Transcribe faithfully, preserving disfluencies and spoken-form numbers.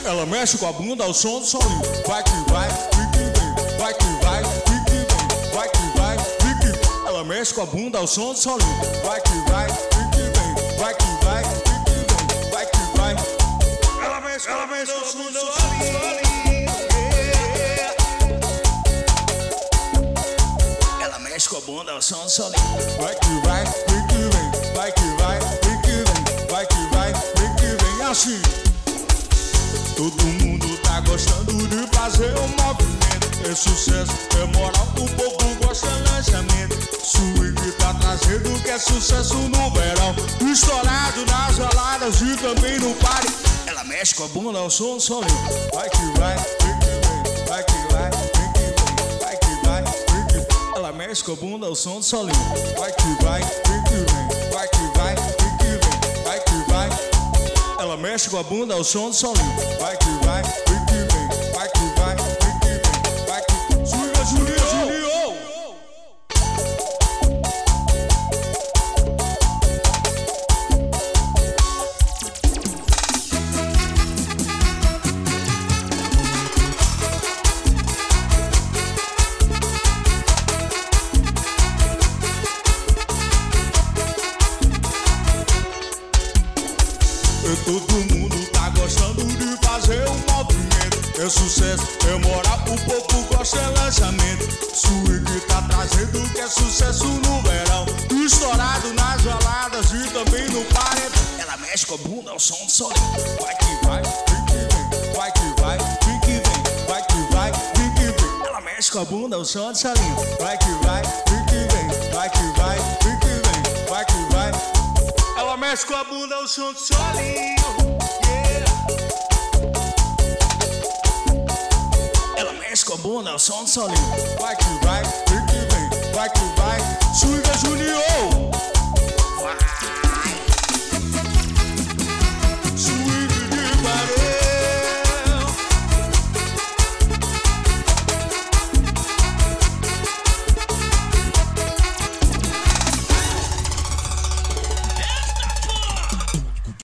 Ela mexe com a bunda ao som do solinho. Vai que vai, vem que vem. Vai que vai, vem que vem. Vai que vai, vem que vem. Ela mexe com a bunda ao som do solinho. Vai que vai, vem que vem. Vai que vai, vem que vem. Vai que vai. Ela mexe, ela mexe com a bunda ao som do solinho. Ela mexe com a bunda ao som do solinho. Vai que vai, vem que vem. Vai que vai, vem que vem. Vai que vai, vem que vem. Assim. Todo mundo tá gostando de fazer um movimento. É sucesso, é moral, o povo gosta de lançamento. Swing tá trazendo que é sucesso no verão. Estourado nas geladas e também no party. Ela mexe com a bunda ao som do solinho. Vai que vai, vem que vem. Vai que vai, vem que vem. Vai que vai, vem que vem. Ela mexe com a bunda ao som do solinho. Vai que vai, vem que vem. Vai que vai, vem que vem. Vai que vai. Ela mexe com a bunda ao som do solinho. Vai que vai, vem que vem. Vai que vai, vem que vem. Vai que... Swinga, Julinho, Julinho! Todo mundo tá gostando de fazer um movimento. É sucesso, é moral, o povo gosta de lançamento. Swing tá trazendo que é sucesso no verão. Estourado nas geladas e também no paredão. Ela mexe com a bunda ao som do solinho. Vai que vai, vem que vem. Vai que vai, vem que vem. Vai que vai, vem que vem. Ela mexe com a bunda ao som do solinho. Vai que vai, vem que vem. Vai que vai, vem que vem. Vai que vai. Ela mexe com a bunda ao som do solinho. Yeah. Ela mexe com a bunda ao som do solinho. Vai que vai, vem que vem. Vai que vai. Swing.